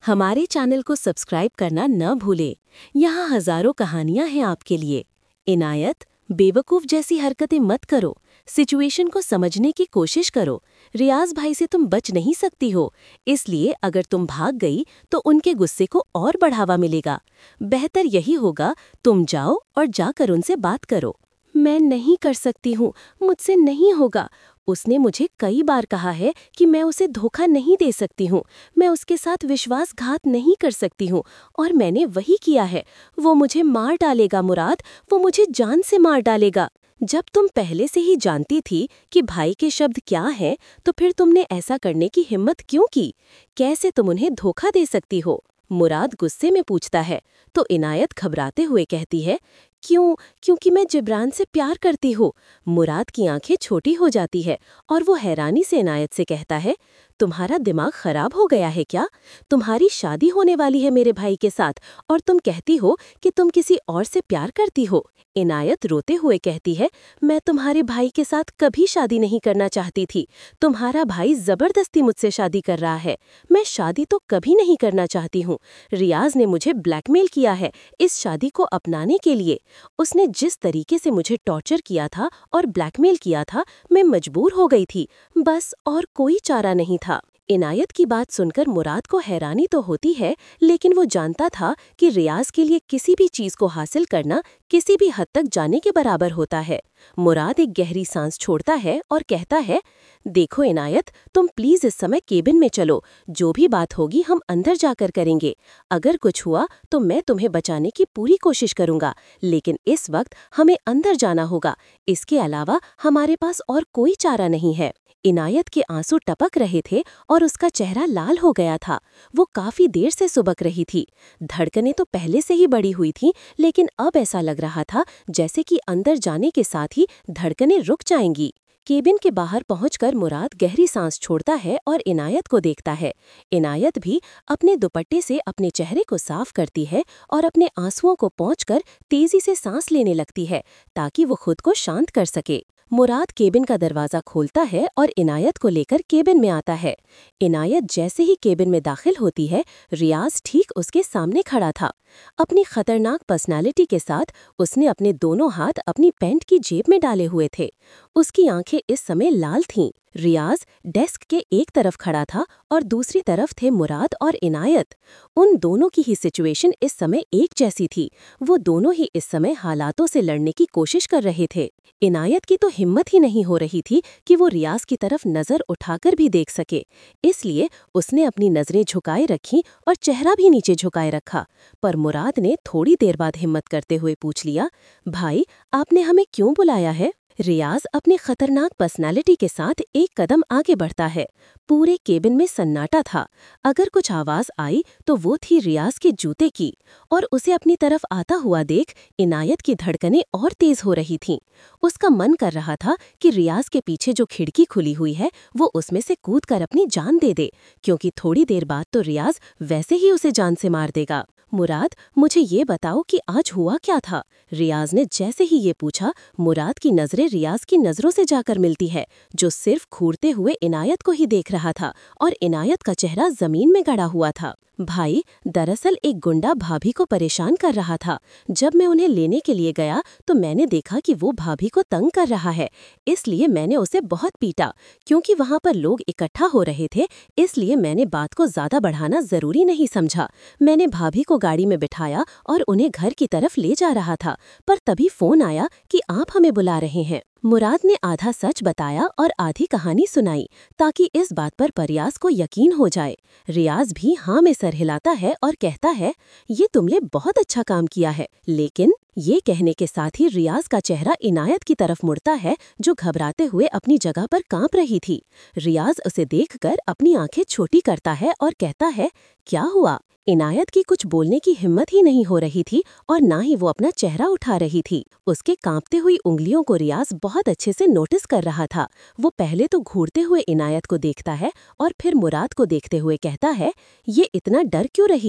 हमारे चैनल को सब्सक्राइब करना न भूलें। यहाँ हजारों कहानियाँ हैं आपके लिए। इनायत, बेवकूफ़ जैसी हरकतें मत करो। सिचुएशन को समझने की कोशिश करो। रियाज भाई से तुम बच नहीं सकती हो, इसलिए अगर तुम भाग गई तो उनके गुस्से को और बढ़ावा मिलेगा। बेहतर यही होगा तुम जाओ और जाकर उनसे बात करो। मैं नहीं कर सकती हूँ, मुझसे नहीं होगा। उसने मुझे कई बार कहा है कि मैं उसे धोखा नहीं दे सकती हूँ, मैं उसके साथ विश्वासघात नहीं कर सकती हूँ, और मैंने वही किया है। वो मुझे मार डालेगा मुराद, वो मुझे जान से मार डालेगा। जब तुम पहले से ही जानती थी कि भाई के शब्द क्या हैं, तो फिर तुमने ऐसा करने की हिम्मत क्यों की? कैसे तुम उन्हें धोखा दे सकती हो? मुराद गुस्से में पूछता है, तो इनायत घबराते हुए कहती है, क्योंकि मैं जिब्रान से प्यार करती हूँ। मुराद की आंखें छोटी हो जाती है और वो हैरानी से इनायत से कहता है, तुम्हारा दिमाग खराब हो गया है क्या? तुम्हारी शादी होने वाली है मेरे भाई के साथ और तुम कहती हो कि तुम किसी और से प्यार करती हो। इनायत रोते हुए कहती है, मैं तुम्हारे भाई के साथ कभी शादी नहीं करना चाहती थी। तुम्हारा भाई जबरदस्ती मुझसे शादी कर रहा है। मैं शादी तो कभी नहीं करना चाहती हूँ। रियाज ने मुझे ब्लैकमेल किया है इस शादी को अपनाने के लिए। उसने जिस तरीके से मुझे टॉर्चर किया था और ब्लैकमेल किया था, मैं मजबूर हो गई थी, बस, और कोई चारा नहीं था। इनायत की बात सुनकर मुराद को हैरानी तो होती है, लेकिन वो जानता था कि रियाज के लिए किसी भी चीज को हासिल करना किसी भी हद तक जाने के बराबर होता है। मुराद एक गहरी सांस छोड़ता है और कहता है, देखो इनायत, तुम प्लीज इस समय केबिन में चलो। जो भी बात होगी हम अंदर जाकर करेंगे। अगर कुछ हुआ तो मैं तुम्हें बचाने की पूरी कोशिश करूंगा, लेकिन इस वक्त हमें अंदर जाना होगा। इसके अलावा हमारे पास और कोई चारा नहीं है। इनायत के आंसू टपक रहे थे और उसका चेहरा लाल हो गया था। वो काफी देर से सुबक रही थी। धड़कनें तो पहले से ही बढ़ी हुई थीं, लेकिन अब ऐसा लग रहा था जैसे कि अंदर जाने के साथ ही धड़कनें रुक जाएंगी। केबिन के बाहर पहुंचकर मुराद गहरी सांस छोड़ता है और इनायत को देखता है। इनायत भी अपने दुपट्टे से अपने चेहरे को साफ करती है और अपने आंसुओं को पोंछकर तेजी से सांस लेने लगती है ताकि वो खुद को शांत कर सके। मुराद केबिन का दरवाजा खोलता है और इनायत को लेकर केबिन में आता है। इनायत जैसे ही केबिन में दाखिल होती है, रियाज ठीक उसके सामने खड़ा था। अपनी खतरनाक पर्सनालिटी के साथ उसने अपने दोनों हाथ अपनी पैंट की जेब में डाले हुए थे। उसकी आंखें इस समय लाल थीं। रियाज डेस्क के एक तरफ खड़ा था और दूसरी तरफ थे मुराद और इनायत। उन दोनों की ही सिचुएशन इस समय एक जैसी थी। वो दोनों ही इस समय हालातों से लड़ने की कोशिश कर रहे थे। इनायत की तो हिम्मत ही नहीं हो रही थी कि वो रियाज की तरफ नजर उठाकर भी देख सके, इसलिए उसने अपनी नजरें झुकाए रखीं और चेहरा भी नीचे झुकाए रखा। पर मुराद ने थोड़ी देर बाद हिम्मत करते हुए पूछ लिया, भाई, आपने हमें क्यों बुलाया है? रियाज अपनी खतरनाक पर्सनालिटी के साथ एक कदम आगे बढ़ता है। पूरे केबिन में सन्नाटा था। अगर कुछ आवाज आई तो वो थी रियाज के जूते की, और उसे अपनी तरफ आता हुआ देख इनायत की धड़कनें और तेज हो रही थीं। उसका मन कर रहा था कि रियाज के पीछे जो खिड़की खुली हुई है वो उसमें से कूदकर अपनी जान दे दे, क्योंकि थोड़ी देर बाद तो रियाज वैसे ही उसे जान से मार देगा। मुराद, मुझे ये बताओ कि आज हुआ क्या था? रियाज ने जैसे ही ये पूछा, मुराद की नजरें रियाज की नजरों से जाकर मिलती है, जो सिर्फ घूरते हुए इनायत को ही देख रहा था, और इनायत का चेहरा जमीन में गड़ा हुआ था। भाई, दरअसल एक गुंडा भाभी को परेशान कर रहा था। जब मैं उन्हें लेने के लिए गया तो मैंने देखा कि वो भाभी को तंग कर रहा है, इसलिए मैंने उसे बहुत पीटा। क्योंकि वहाँ पर लोग इकट्ठा हो रहे थे, इसलिए मैंने बात को ज्यादा बढ़ाना जरूरी नहीं समझा। मैंने भाभी को गाड़ी में बिठाया और उन्हें घर की तरफ ले जा रहा था, पर तभी फोन आया कि आप हमें बुला रहे हैं। मुराद ने आधा सच बताया और आधी कहानी सुनाई, ताकि इस बात पर परियास को यकीन हो जाए। रियाज भी हाँ में सर हिलाता है और कहता है, ये तुमने बहुत अच्छा काम किया है। लेकिन ये कहने के साथ ही रियाज का चेहरा इनायत की तरफ मुड़ता है, जो घबराते हुए अपनी जगह पर कांप रही थी। रियाज उसे देखकर अपनी आंखें छोटी करता है और कहता है, क्या हुआ? इनायत की कुछ बोलने की हिम्मत ही नहीं हो रही थी और ना ही वो अपना चेहरा उठा रही थी। उसके कांपते हुई उंगलियों को रियाज बहुत अच्छे से नोटिस कर रहा था। वो पहले तो घूरते हुए इनायत को देखता है और फिर मुराद को देखते हुए कहता है, ये इतना डर क्यों रही है?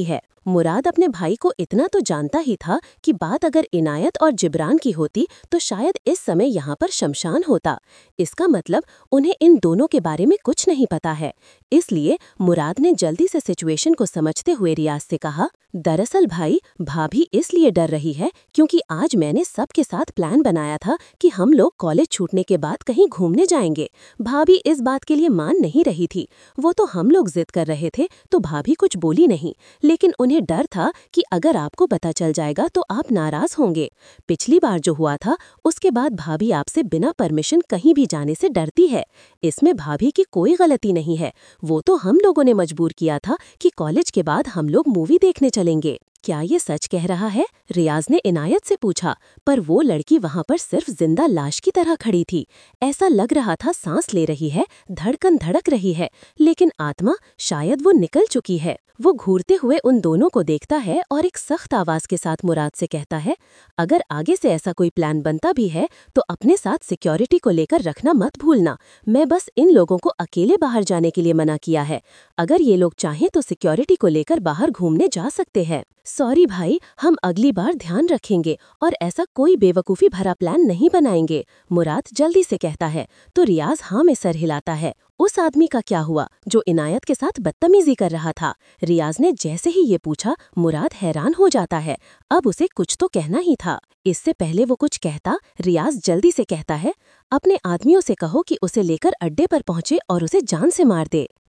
मुराद अपने भाई को इतना तो जानता ही था कि बात अगर इनायत और जिब्रान की होती तो शायद इस समय यहाँ पर शमशान होता। इसका मतलब उन्हें इन दोनों के बारे में कुछ नहीं पता है। इसलिए मुराद ने जल्दी से सिचुएशन को समझते हुए रियाज से कहा, दरअसल भाई, भाभी इसलिए डर रही है क्योंकि आज मैंने सबके साथ प्लान बनाया था कि हम लोग कॉलेज छूटने के बाद कहीं घूमने जाएंगे। भाभी इस बात के लिए मान नहीं रही थी। वो तो हम लोग जिद कर रहे थे तो भाभी कुछ बोली नहीं, लेकिन उन्हें डर था कि अगर आपको पता चल जाएगा तो आप नाराज होंगे। पिछली बार जो हुआ था उसके बाद भाभी आपसे बिना परमिशन कहीं भी जाने से डरती है। इसमें भाभी की कोई गलती नहीं है। वो तो हम लोगों ने मजबूर किया था कि कॉलेज के बाद हम लोग मूवी देखने चलेंगे। क्या ये सच कह रहा है? रियाज ने इनायत से पूछा, पर वो लड़की वहां पर सिर्फ जिंदा लाश की तरह खड़ी थी। ऐसा लग रहा था सांस ले रही है, धड़कन धड़क रही है, लेकिन आत्मा शायद वो निकल चुकी है। वो घूरते हुए उन दोनों को देखता है और एक सख्त आवाज के साथ मुराद से कहता है, अगर आगे से ऐसा कोई प्लान बनता भी है तो अपने साथ सिक्योरिटी को लेकर रखना मत भूलना। मैं बस इन लोगों को अकेले बाहर जाने के लिए मना किया है। अगर ये लोग चाहें तो सिक्योरिटी को लेकर बाहर घूमने जा सकते हैं। सॉरी भाई, हम अगली बार ध्यान रखेंगे और ऐसा कोई बेवकूफ़ी भरा प्लान नहीं बनाएंगे, मुराद जल्दी से कहता है। तो रियाज हाँ में सर हिलाता है। उस आदमी का क्या हुआ जो इनायत के साथ बदतमीजी कर रहा था? रियाज ने जैसे ही ये पूछा, मुराद हैरान हो जाता है। अब उसे कुछ तो कहना ही था। इससे पहले वो कुछ कहता, रियाज जल्दी से कहता है, अपने आदमियों से कहो कि उसे लेकर अड्डे पर पहुंचे और उसे जान से मार दे।